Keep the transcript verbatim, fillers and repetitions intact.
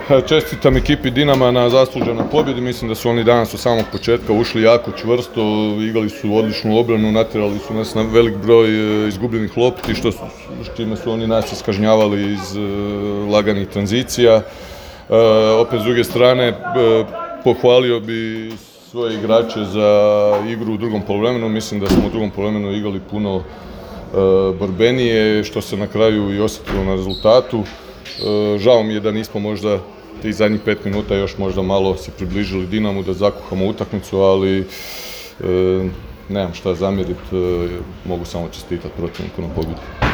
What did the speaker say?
Čestitam ekipi Dinama na zasluženoj pobjedi. Mislim da su oni danas od samog početka ušli jako čvrsto, igrali su odličnu obranu, natjerali su nas na velik broj izgubljenih lopti, što su, s čime su oni nas iskažnjavali iz laganih tranzicija. Opet s druge strane, pohvalio bi svoje igrače za igru u drugom poluvremenu. Mislim da smo u drugom poluvremenu igrali puno borbenije, što se na kraju i osjetilo na rezultatu. Žao mi je da nismo možda tih zadnjih pet minuta još možda malo se približili Dinamu da zakuhamo utakmicu, ali e, nemam šta zamjeriti, e, mogu samo čestitati protivniku na pobjedi.